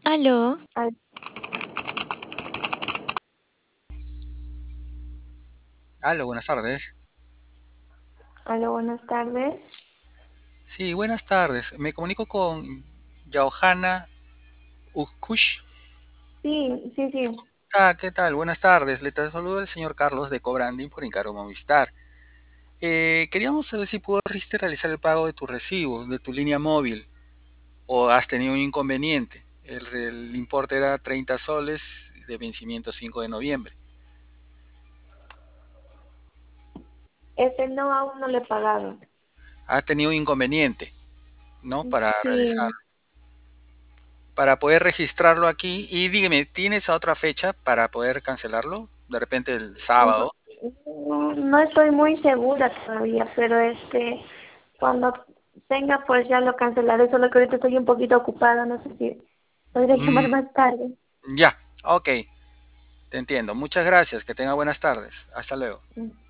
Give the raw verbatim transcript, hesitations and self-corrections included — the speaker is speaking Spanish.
Aló, Al- Aló, buenas tardes. Aló, buenas tardes. Sí, buenas tardes. Me comunico con Johanna Ukush. Sí, sí, sí. Ah, ¿qué tal? Buenas tardes. Le saludo el señor Carlos de Cobranding por encargo Movistar. Eh, queríamos saber si pudiste realizar el pago de tu recibo, de tu línea móvil, o has tenido un inconveniente. El, el importe era treinta soles de vencimiento cinco de noviembre. Este no, aún no le he pagado. Has tenido un inconveniente, ¿no? Para realizar. Sí, Para poder registrarlo aquí. Y dígame, ¿tienes otra fecha para poder cancelarlo? De repente el no, sábado. no no estoy muy segura todavía, pero este, cuando tenga, pues ya lo cancelaré. Solo que ahorita estoy un poquito ocupada, no sé si podría Mm, llamar más tarde. ya, ok, te entiendo. Muchas gracias, que tenga buenas tardes. Hasta luego.